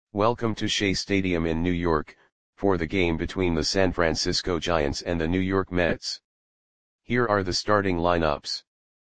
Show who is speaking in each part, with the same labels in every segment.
Speaker 1: Welcome to Shea Stadium in New York, for the game between the San Francisco Giants and the New York Mets. Here are the starting lineups.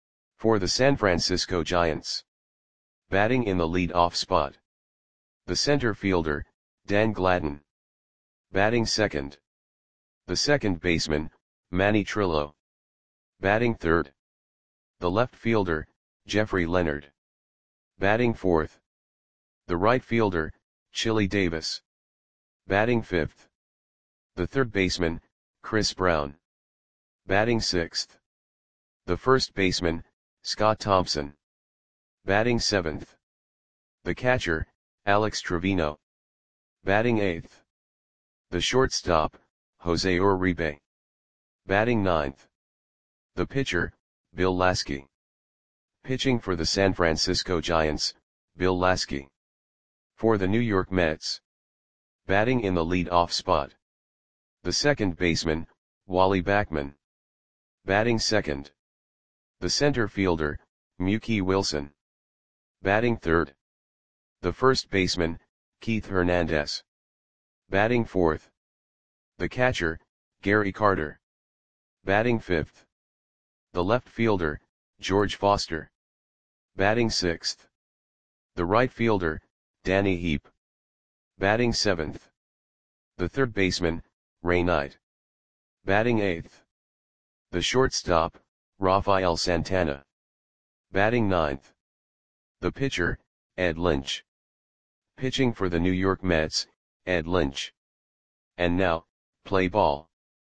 Speaker 1: For the San Francisco Giants. Batting in the lead-off spot. The center fielder, Dan Gladden. Batting second. The second baseman, Manny Trillo. Batting third. The left fielder, Jeffrey Leonard. Batting fourth. The right fielder, Chili Davis. Batting fifth. The third baseman, Chris Brown. Batting sixth. The first baseman, Scott Thompson. Batting seventh. The catcher, Alex Trevino. Batting eighth. The shortstop, Jose Uribe. Batting ninth. The pitcher, Bill Lasky. Pitching for the San Francisco Giants, Bill Lasky. For the New York Mets. Batting in the lead-off spot. The second baseman, Wally Backman. Batting second. The center fielder, Mookie Wilson. Batting third. The first baseman, Keith Hernandez. Batting fourth. The catcher, Gary Carter. Batting fifth. The left fielder, George Foster. Batting sixth. The right fielder, Danny Heep. Batting seventh. The third baseman, Ray Knight. Batting eighth. The shortstop, Rafael Santana. Batting ninth. The pitcher, Ed Lynch. Pitching for the New York Mets, Ed Lynch. And now, play ball.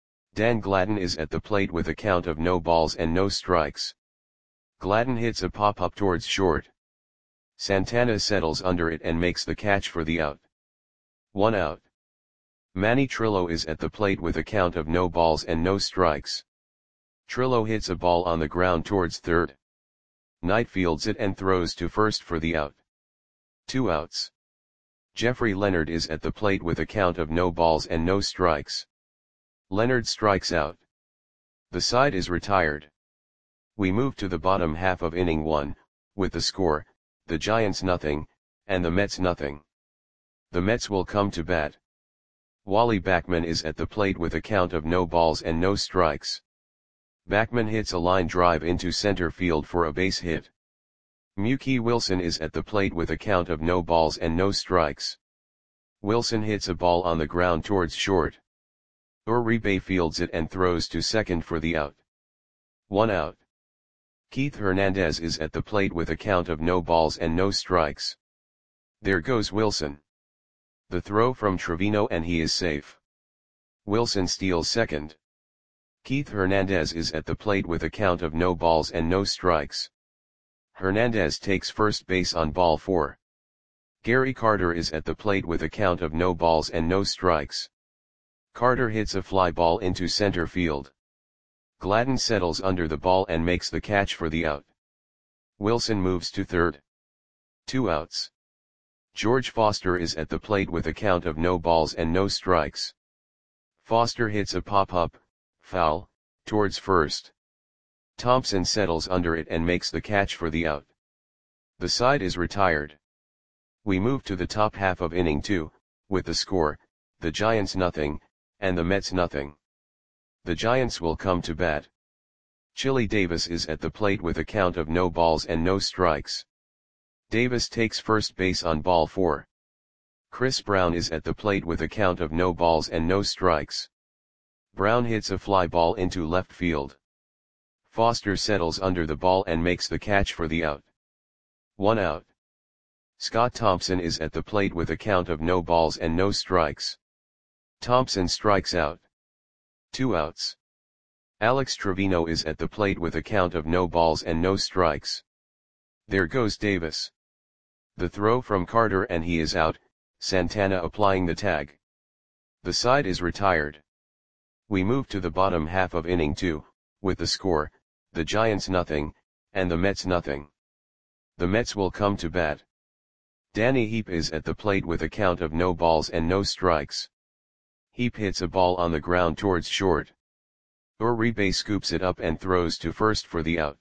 Speaker 1: Dan Gladden is at the plate with a count of no balls and no strikes. Gladden hits a pop-up towards short. Santana settles under it and makes the catch for the out. 1 out. Manny Trillo is at the plate with a count of no balls and no strikes. Trillo hits a ball on the ground towards third. Knight fields it and throws to first for the out. 2 outs. Jeffrey Leonard is at the plate with a count of no balls and no strikes. Leonard strikes out. The side is retired. We move to the bottom half of inning 1, with the score, the Giants nothing, and the Mets nothing. The Mets will come to bat. Wally Backman is at the plate with a count of no balls and no strikes. Backman hits a line drive into center field for a base hit. Mookie Wilson is at the plate with a count of no balls and no strikes. Wilson hits a ball on the ground towards short. Uribe fields it and throws to second for the out. 1 out. Keith Hernandez is at the plate with a count of no balls and no strikes. There goes Wilson. The throw from Trevino and he is safe. Wilson steals second. Keith Hernandez is at the plate with a count of no balls and no strikes. Hernandez takes first base on ball 4. Gary Carter is at the plate with a count of no balls and no strikes. Carter hits a fly ball into center field. Gladden settles under the ball and makes the catch for the out. Wilson moves to third. 2 outs. George Foster is at the plate with a count of no balls and no strikes. Foster hits a pop-up, foul, towards first. Thompson settles under it and makes the catch for the out. The side is retired. We move to the top half of inning 2, with the score, the Giants nothing, and the Mets nothing. The Giants will come to bat. Chili Davis is at the plate with a count of no balls and no strikes. Davis takes first base on ball 4. Chris Brown is at the plate with a count of no balls and no strikes. Brown hits a fly ball into left field. Foster settles under the ball and makes the catch for the out. 1 out. Scott Thompson is at the plate with a count of no balls and no strikes. Thompson strikes out. 2 outs. Alex Trevino is at the plate with a count of no balls and no strikes. There goes Davis. The throw from Carter and he is out, Santana applying the tag. The side is retired. We move to the bottom half of inning 2, with the score, the Giants nothing, and the Mets nothing. The Mets will come to bat. Danny Heep is at the plate with a count of no balls and no strikes. Heep hits a ball on the ground towards short. Uribe scoops it up and throws to first for the out.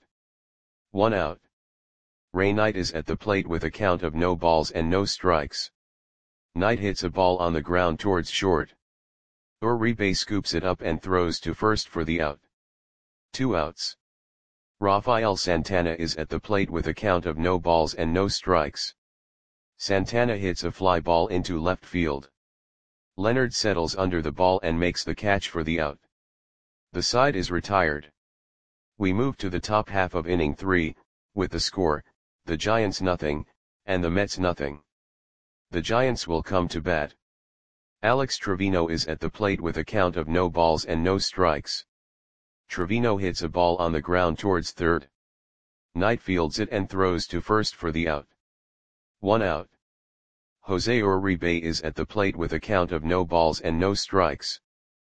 Speaker 1: 1 out. Ray Knight is at the plate with a count of no balls and no strikes. Knight hits a ball on the ground towards short. Uribe scoops it up and throws to first for the out. 2 outs. Rafael Santana is at the plate with a count of no balls and no strikes. Santana hits a fly ball into left field. Leonard settles under the ball and makes the catch for the out. The side is retired. We move to the top half of inning 3, with the score, the Giants nothing, and the Mets nothing. The Giants will come to bat. Alex Trevino is at the plate with a count of no balls and no strikes. Trevino hits a ball on the ground towards third. Knight fields it and throws to first for the out. 1 out. Jose Uribe is at the plate with a count of no balls and no strikes.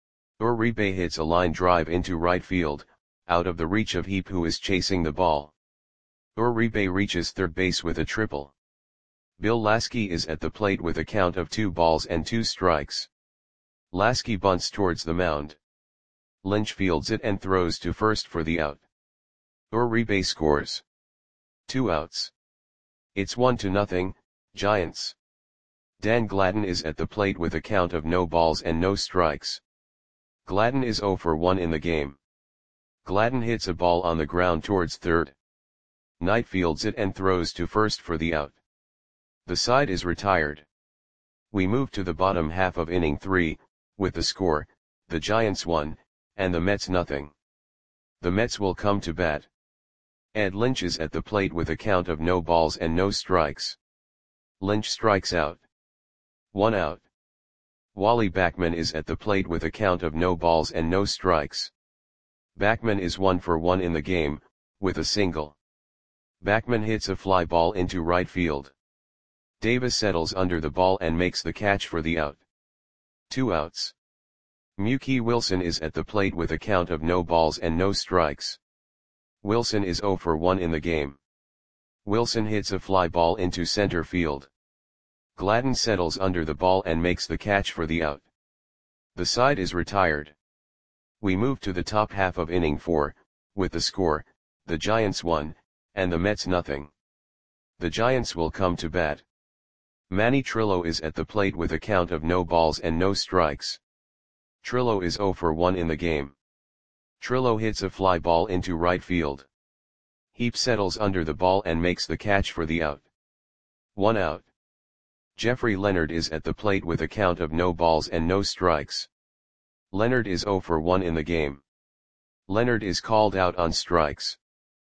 Speaker 1: Uribe hits a line drive into right field, out of the reach of Heap, who is chasing the ball. Uribe reaches third base with a triple. Bill Lasky is at the plate with a count of 2 balls and 2 strikes. Lasky bunts towards the mound. Lynch fields it and throws to first for the out. Uribe scores. 2 outs. It's 1-0, Giants. Dan Gladden is at the plate with a count of no balls and no strikes. Gladden is 0 for 1 in the game. Gladden hits a ball on the ground towards third. Knight fields it and throws to first for the out. The side is retired. We move to the bottom half of inning 3, with the score, the Giants 1, and the Mets nothing. The Mets will come to bat. Ed Lynch is at the plate with a count of no balls and no strikes. Lynch strikes out. 1 out. Wally Backman is at the plate with a count of no balls and no strikes. Backman is 1 for 1 in the game, with a single. Backman hits a fly ball into right field. Davis settles under the ball and makes the catch for the out. 2 outs. Mookie Wilson is at the plate with a count of no balls and no strikes. Wilson is 0 for 1 in the game. Wilson hits a fly ball into center field. Gladden settles under the ball and makes the catch for the out. The side is retired. We move to the top half of inning 4, with the score, the Giants 1, and the Mets nothing. The Giants will come to bat. Manny Trillo is at the plate with a count of no balls and no strikes. Trillo is 0 for 1 in the game. Trillo hits a fly ball into right field. Heap settles under the ball and makes the catch for the out. 1 out. Jeffrey Leonard is at the plate with a count of no balls and no strikes. Leonard is 0 for 1 in the game. Leonard is called out on strikes.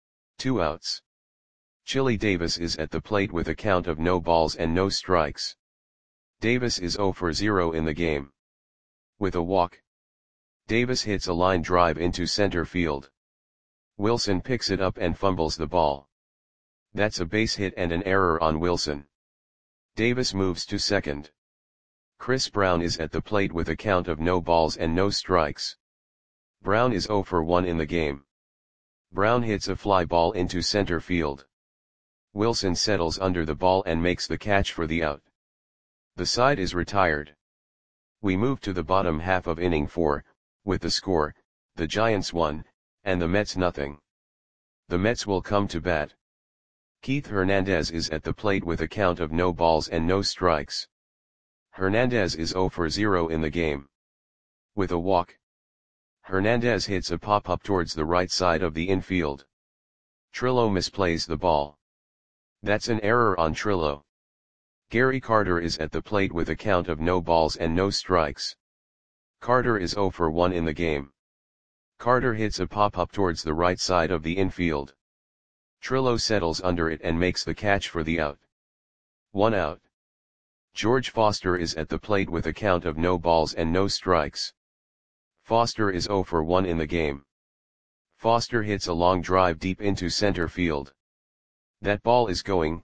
Speaker 1: 2 outs. Chili Davis is at the plate with a count of no balls and no strikes. Davis is 0 for 0 in the game. With a walk. Davis hits a line drive into center field. Wilson picks it up and fumbles the ball. That's a base hit and an error on Wilson. Davis moves to second. Chris Brown is at the plate with a count of no balls and no strikes. Brown is 0 for 1 in the game. Brown hits a fly ball into center field. Wilson settles under the ball and makes the catch for the out. The side is retired. We move to the bottom half of inning 4, with the score, the Giants 1, and the Mets nothing. The Mets will come to bat. Keith Hernandez is at the plate with a count of no balls and no strikes. Hernandez is 0 for 0 in the game. With a walk. Hernandez hits a pop-up towards the right side of the infield. Trillo misplays the ball. That's an error on Trillo. Gary Carter is at the plate with a count of no balls and no strikes. Carter is 0 for 1 in the game. Carter hits a pop-up towards the right side of the infield. Trillo settles under it and makes the catch for the out. 1 out. George Foster is at the plate with a count of no balls and no strikes. Foster is 0 for 1 in the game. Foster hits a long drive deep into center field. That ball is gone.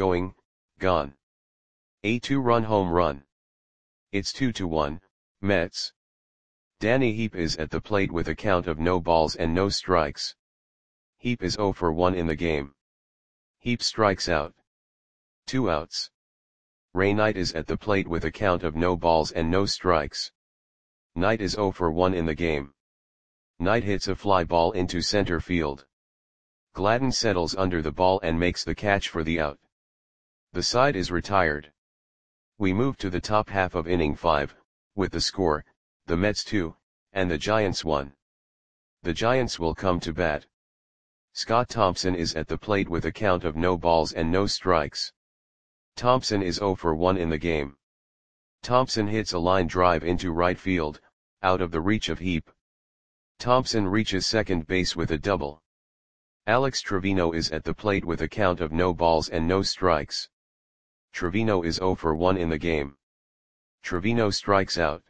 Speaker 1: A 2-run home run. It's 2-1, Mets. Danny Heap is at the plate with a count of no balls and no strikes. Heap is 0 for 1 in the game. Heap strikes out. 2 outs. Ray Knight is at the plate with a count of no balls and no strikes. Knight is 0 for 1 in the game. Knight hits a fly ball into center field. Gladden settles under the ball and makes the catch for the out. The side is retired. We move to the top half of inning 5, with the score, the Mets 2, and the Giants 1. The Giants will come to bat. Scott Thompson is at the plate with a count of no balls and no strikes. Thompson is 0 for 1 in the game. Thompson hits a line drive into right field, out of the reach of Heap. Thompson reaches second base with a double. Alex Trevino is at the plate with a count of no balls and no strikes. Trevino is 0 for 1 in the game. Trevino strikes out.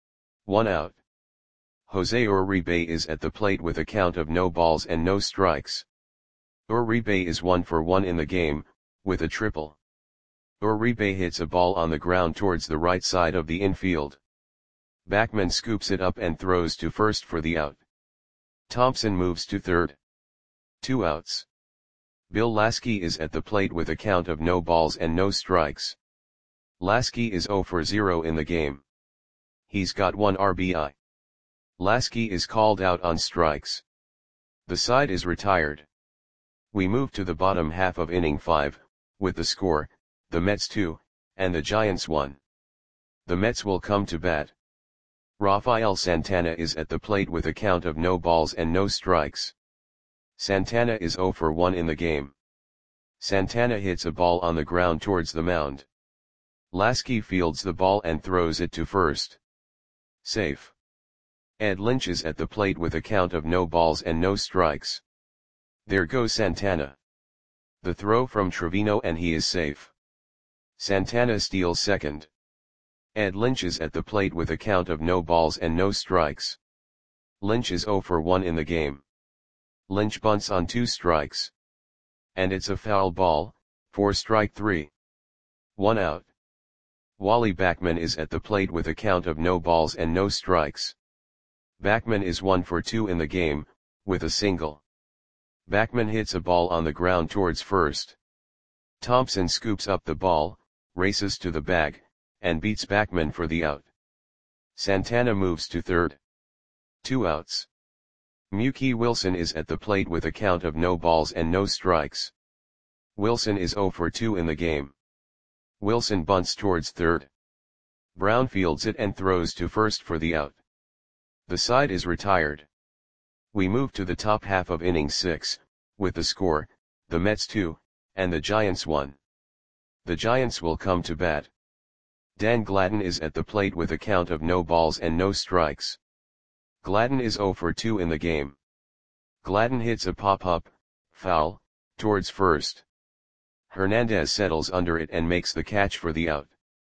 Speaker 1: 1 out. Jose Uribe is at the plate with a count of no balls and no strikes. Uribe is 1 for 1 in the game, with a triple. Uribe hits a ball on the ground towards the right side of the infield. Backman scoops it up and throws to first for the out. Thompson moves to third. 2 outs. Bill Lasky is at the plate with a count of no balls and no strikes. Lasky is 0 for 0 in the game. He's got 1 RBI. Lasky is called out on strikes. The side is retired. We move to the bottom half of inning 5, with the score, the Mets 2, and the Giants 1. The Mets will come to bat. Rafael Santana is at the plate with a count of no balls and no strikes. Santana is 0 for 1 in the game. Santana hits a ball on the ground towards the mound. Lasky fields the ball and throws it to first. Safe. Ed Lynch is at the plate with a count of no balls and no strikes. There goes Santana. The throw from Trevino and he is safe. Santana steals second. Ed Lynch is at the plate with a count of no balls and no strikes. Lynch is 0 for 1 in the game. Lynch bunts on 2 strikes. And it's a foul ball, for strike 3. 1 out. Wally Backman is at the plate with a count of no balls and no strikes. Backman is 1 for 2 in the game, with a single. Backman hits a ball on the ground towards first. Thompson scoops up the ball, races to the bag, and beats Backman for the out. Santana moves to third. 2 outs. Mookie Wilson is at the plate with a count of no balls and no strikes. Wilson is 0 for 2 in the game. Wilson bunts towards third. Brown fields it and throws to first for the out. The side is retired. We move to the top half of inning 6, with the score, the Mets 2, and the Giants 1. The Giants will come to bat. Dan Gladden is at the plate with a count of no balls and no strikes. Gladden is 0 for 2 in the game. Gladden hits a pop-up, foul, towards first. Hernandez settles under it and makes the catch for the out.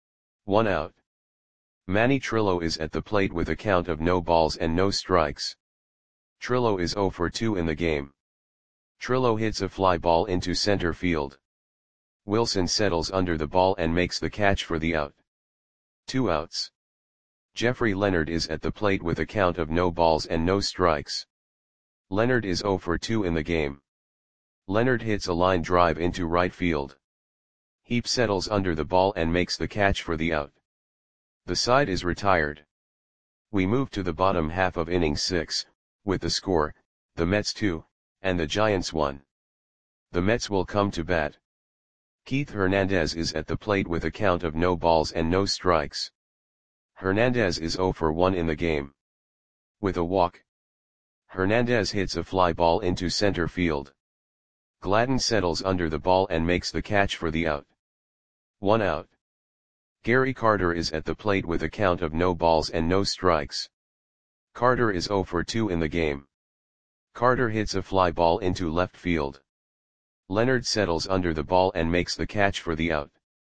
Speaker 1: 1 out. Manny Trillo is at the plate with a count of no balls and no strikes. Trillo is 0 for 2 in the game. Trillo hits a fly ball into center field. Wilson settles under the ball and makes the catch for the out. 2 outs. Jeffrey Leonard is at the plate with a count of no balls and no strikes. Leonard is 0 for 2 in the game. Leonard hits a line drive into right field. Heap settles under the ball and makes the catch for the out. The side is retired. We move to the bottom half of inning 6, with the score, the Mets 2, and the Giants 1. The Mets will come to bat. Keith Hernandez is at the plate with a count of no balls and no strikes. Hernandez is 0 for 1 in the game. With a walk. Hernandez hits a fly ball into center field. Gladden settles under the ball and makes the catch for the out. 1 out. Gary Carter is at the plate with a count of no balls and no strikes. Carter is 0 for 2 in the game. Carter hits a fly ball into left field. Leonard settles under the ball and makes the catch for the out.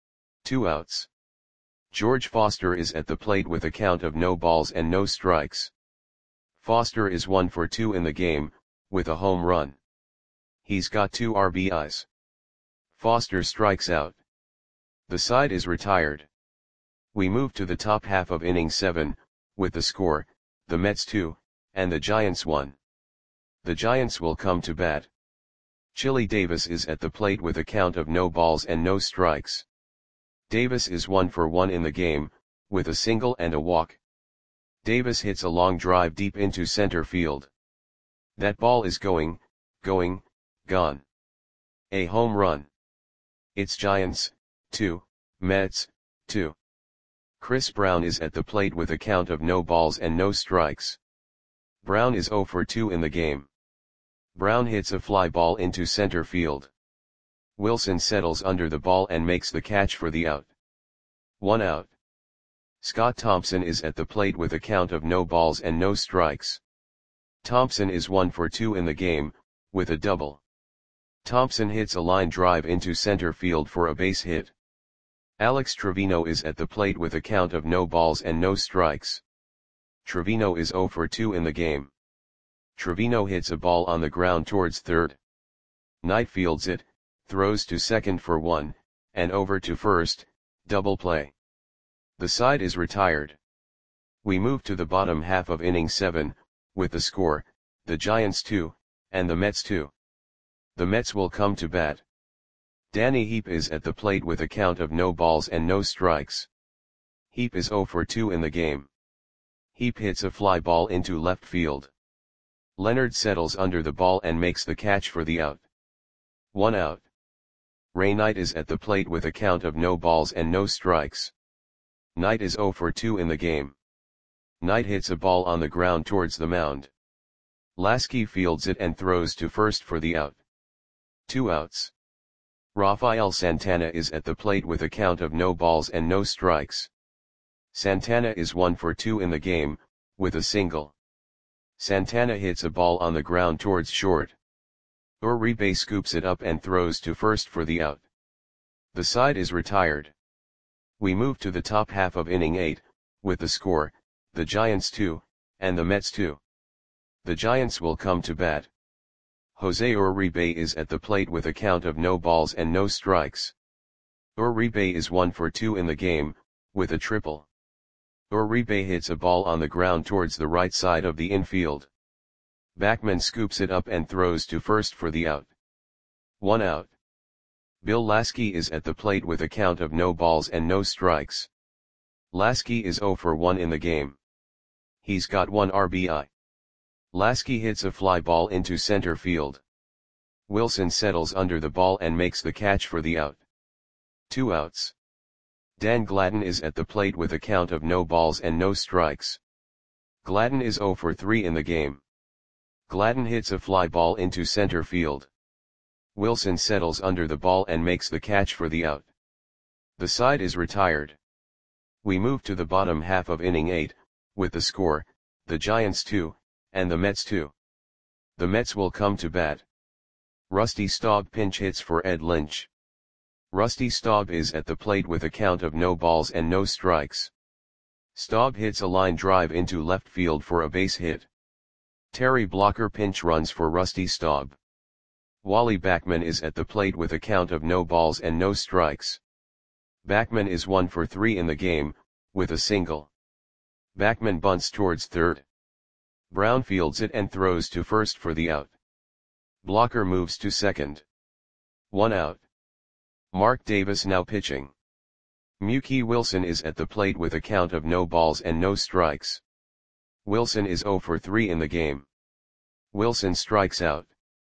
Speaker 1: 2 outs. George Foster is at the plate with a count of no balls and no strikes. Foster is 1 for 2 in the game, with a home run. He's got 2 RBIs. Foster strikes out. The side is retired. We move to the top half of inning 7, with the score, the Mets 2, and the Giants 1. The Giants will come to bat. Chili Davis is at the plate with a count of no balls and no strikes. Davis is 1 for 1 in the game, with a single and a walk. Davis hits a long drive deep into center field. That ball is gone. A home run. It's Giants, 2, Mets, 2. Chris Brown is at the plate with a count of no balls and no strikes. Brown is 0 for 2 in the game. Brown hits a fly ball into center field. Wilson settles under the ball and makes the catch for the out. 1 out. Scott Thompson is at the plate with a count of no balls and no strikes. Thompson is 1 for 2 in the game, with a double. Thompson hits a line drive into center field for a base hit. Alex Trevino is at the plate with a count of no balls and no strikes. Trevino is 0 for 2 in the game. Trevino hits a ball on the ground towards third. Knight fields it, throws to second for 1, and over to first, double play. The side is retired. We move to the bottom half of inning 7, with the score, the Giants 2, and the Mets 2. The Mets will come to bat. Danny Heep is at the plate with a count of no balls and no strikes. Heep is 0 for 2 in the game. Heep hits a fly ball into left field. Leonard settles under the ball and makes the catch for the out. 1 out. Ray Knight is at the plate with a count of no balls and no strikes. Knight is 0 for 2 in the game. Knight hits a ball on the ground towards the mound. Lasky fields it and throws to first for the out. 2 outs. Rafael Santana is at the plate with a count of no balls and no strikes. Santana is 1 for 2 in the game, with a single. Santana hits a ball on the ground towards short. Uribe scoops it up and throws to first for the out. The side is retired. We move to the top half of inning 8, with the score, the Giants 2, and the Mets 2. The Giants will come to bat. Jose Uribe is at the plate with a count of no balls and no strikes. Uribe is 1 for 2 in the game, with a triple. Uribe hits a ball on the ground towards the right side of the infield. Backman scoops it up and throws to first for the out. 1 out. Bill Lasky is at the plate with a count of no balls and no strikes. Lasky is 0 for 1 in the game. He's got 1 RBI. Lasky hits a fly ball into center field. Wilson settles under the ball and makes the catch for the out. 2 outs. Dan Gladden is at the plate with a count of no balls and no strikes. Gladden is 0 for 3 in the game. Gladden hits a fly ball into center field. Wilson settles under the ball and makes the catch for the out. The side is retired. We move to the bottom half of inning 8, with the score, the Giants 2, and the Mets 2. The Mets will come to bat. Rusty Staub pinch hits for Ed Lynch. Rusty Staub is at the plate with a count of no balls and no strikes. Staub hits a line drive into left field for a base hit. Terry Blocker pinch runs for Rusty Staub. Wally Backman is at the plate with a count of no balls and no strikes. Backman is 1 for 3 in the game, with a single. Backman bunts towards third. Brown fields it and throws to first for the out. Blocker moves to second. 1 out. Mark Davis now pitching. Mookie Wilson is at the plate with a count of no balls and no strikes. Wilson is 0 for 3 in the game. Wilson strikes out.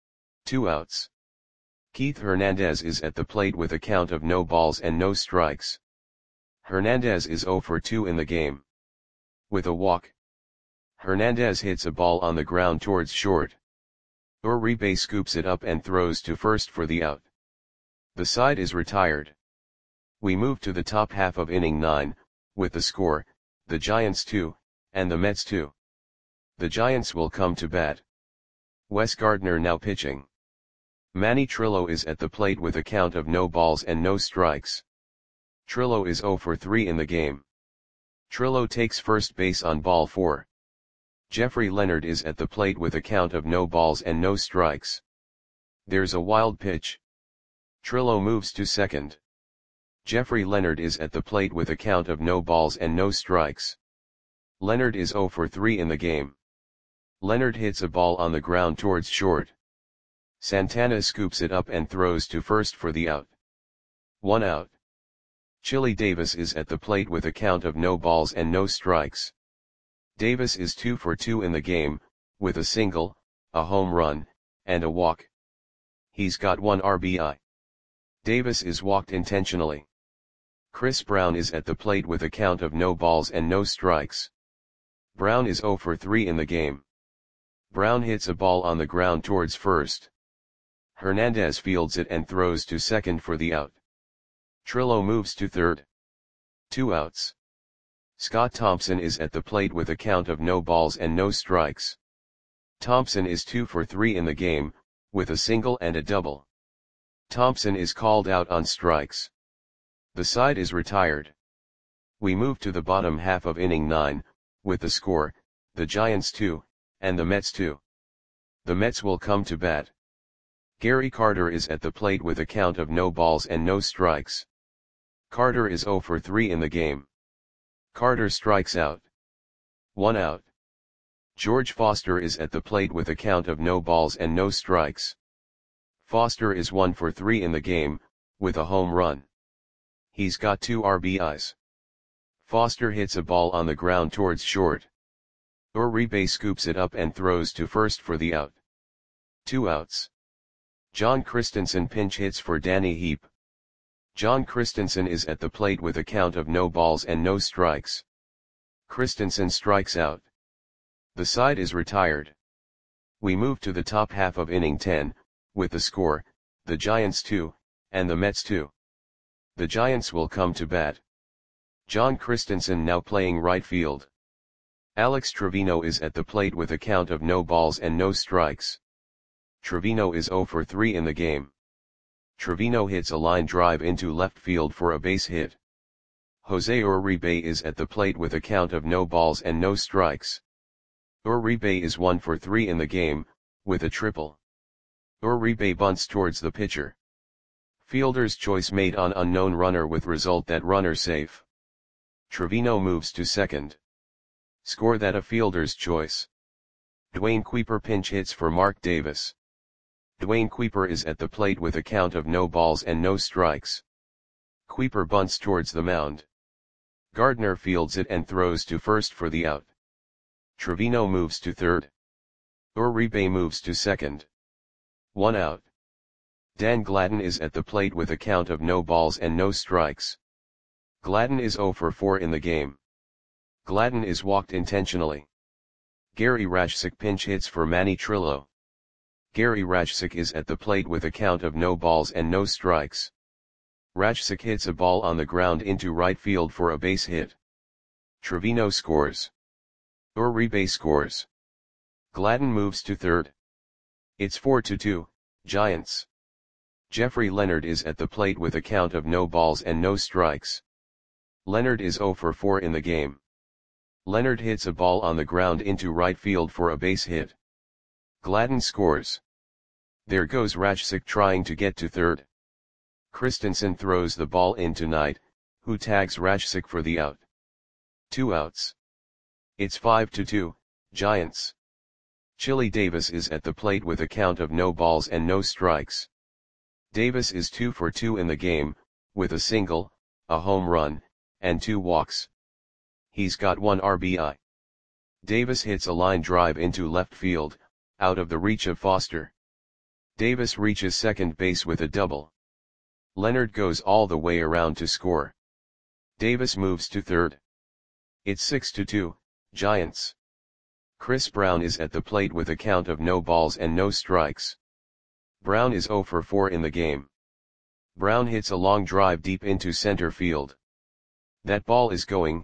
Speaker 1: 2 outs. Keith Hernandez is at the plate with a count of no balls and no strikes. Hernandez is 0 for 2 in the game. With a walk. Hernandez hits a ball on the ground towards short. Uribe scoops it up and throws to first for the out. The side is retired. We move to the top half of inning 9, with the score, the Giants 2, and the Mets 2. The Giants will come to bat. Wes Gardner now pitching. Manny Trillo is at the plate with a count of no balls and no strikes. Trillo is 0 for 3 in the game. Trillo takes first base on ball 4. Jeffrey Leonard is at the plate with a count of no balls and no strikes. There's a wild pitch. Trillo moves to second. Jeffrey Leonard is at the plate with a count of no balls and no strikes. Leonard is 0 for 3 in the game. Leonard hits a ball on the ground towards short. Santana scoops it up and throws to first for the out. 1 out. Chili Davis is at the plate with a count of no balls and no strikes. Davis is 2 for 2 in the game, with a single, a home run, and a walk. He's got 1 RBI. Davis is walked intentionally. Chris Brown is at the plate with a count of no balls and no strikes. Brown is 0 for 3 in the game. Brown hits a ball on the ground towards first. Hernandez fields it and throws to second for the out. Trillo moves to third. 2 outs. Scott Thompson is at the plate with a count of no balls and no strikes. Thompson is 2 for 3 in the game, with a single and a double. Thompson is called out on strikes. The side is retired. We move to the bottom half of inning 9, with the score, the Giants 2, and the Mets 2. The Mets will come to bat. Gary Carter is at the plate with a count of no balls and no strikes. Carter is 0 for 3 in the game. Carter strikes out. 1 out. George Foster is at the plate with a count of no balls and no strikes. Foster is 1 for 3 in the game, with a home run. He's got 2 RBIs. Foster hits a ball on the ground towards short. Uribe scoops it up and throws to first for the out. 2 outs. John Christensen pinch hits for Danny Heap. John Christensen is at the plate with a count of no balls and no strikes. Christensen strikes out. The side is retired. We move to the top half of inning 10, with the score, the Giants 2, and the Mets 2. The Giants will come to bat. John Christensen now playing right field. Alex Trevino is at the plate with a count of no balls and no strikes. Trevino is 0 for 3 in the game. Trevino hits a line drive into left field for a base hit. Jose Uribe is at the plate with a count of no balls and no strikes. Uribe is 1 for 3 in the game, with a triple. Uribe bunts towards the pitcher. Fielder's choice made on unknown runner with result that runner safe. Trevino moves to second. Score that a fielder's choice. Dwayne Kuiper pinch hits for Mark Davis. Dwayne Kuiper is at the plate with a count of no balls and no strikes. Kuiper bunts towards the mound. Gardner fields it and throws to first for the out. Trevino moves to third. Uribe moves to second. 1 out. Dan Gladden is at the plate with a count of no balls and no strikes. Gladden is 0 for 4 in the game. Gladden is walked intentionally. Gary Rajcic pinch hits for Manny Trillo. Gary Rajcic is at the plate with a count of no balls and no strikes. Rajcic hits a ball on the ground into right field for a base hit. Trevino scores. Uribe scores. Gladden moves to third. It's 4-2, Giants. Jeffrey Leonard is at the plate with a count of no balls and no strikes. Leonard is 0 for 4 in the game. Leonard hits a ball on the ground into right field for a base hit. Gladden scores. There goes Rajcic trying to get to third. Christensen throws the ball into Knight, who tags Rajcic for the out. 2 outs. It's 5-2, Giants. Chili Davis is at the plate with a count of no balls and no strikes. Davis is 2 for 2 in the game, with a single, a home run, and 2 walks. He's got 1 RBI. Davis hits a line drive into left field, out of the reach of Foster. Davis reaches second base with a double. Leonard goes all the way around to score. Davis moves to third. It's 6-2, Giants. Chris Brown is at the plate with a count of no balls and no strikes. Brown is 0 for 4 in the game. Brown hits a long drive deep into center field. That ball is gone.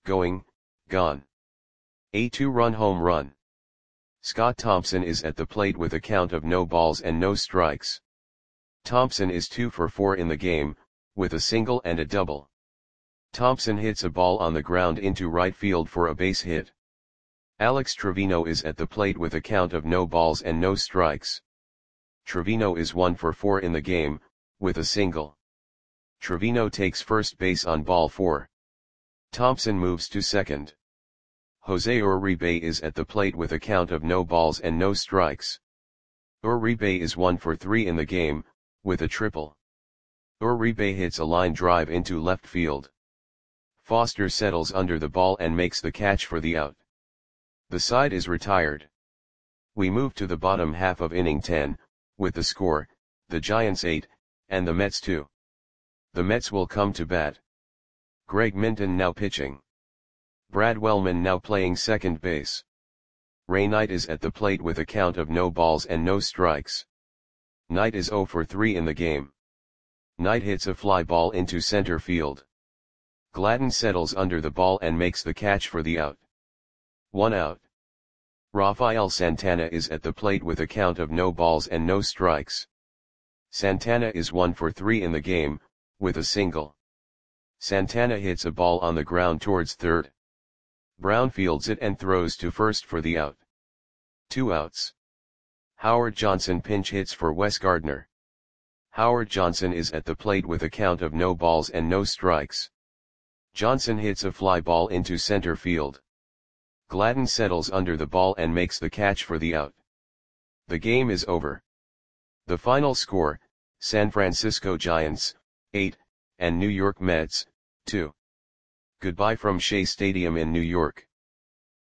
Speaker 1: A 2-run home run. Scott Thompson is at the plate with a count of no balls and no strikes. Thompson is 2 for 4 in the game, with a single and a double. Thompson hits a ball on the ground into right field for a base hit. Alex Trevino is at the plate with a count of no balls and no strikes. Trevino is 1 for 4 in the game, with a single. Trevino takes first base on ball 4. Thompson moves to second. Jose Uribe is at the plate with a count of no balls and no strikes. Uribe is 1 for 3 in the game, with a triple. Uribe hits a line drive into left field. Foster settles under the ball and makes the catch for the out. The side is retired. We move to the bottom half of inning 10, with the score, the Giants 8, and the Mets 2. The Mets will come to bat. Greg Minton now pitching. Brad Wellman now playing second base. Ray Knight is at the plate with a count of no balls and no strikes. Knight is 0 for 3 in the game. Knight hits a fly ball into center field. Gladden settles under the ball and makes the catch for the out. 1 out. Rafael Santana is at the plate with a count of no balls and no strikes. Santana is 1 for 3 in the game, with a single. Santana hits a ball on the ground towards third. Brown fields it and throws to first for the out. 2 outs. Howard Johnson pinch hits for Wes Gardner. Howard Johnson is at the plate with a count of no balls and no strikes. Johnson hits a fly ball into center field. Gladden settles under the ball and makes the catch for the out. The game is over. The final score, San Francisco Giants, 8, and New York Mets, 2. Goodbye from Shea Stadium in New York.